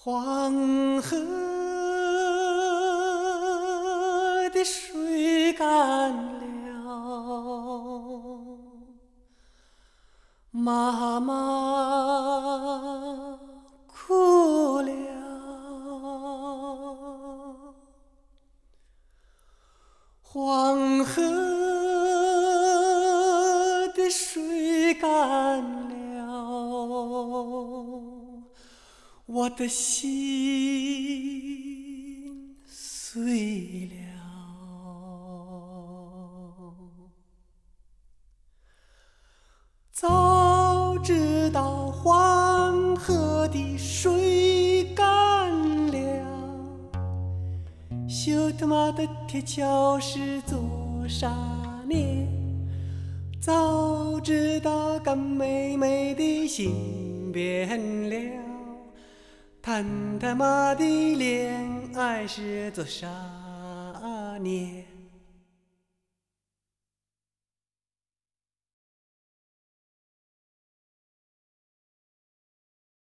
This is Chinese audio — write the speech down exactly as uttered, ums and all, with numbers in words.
黄河的水干了，妈妈哭了。黄河的水干了，我的心碎了。早知道黄河的水干了，修他妈的铁桥是做啥呢？早知道干妹妹的心变了，谈他妈的恋爱是做啥呢？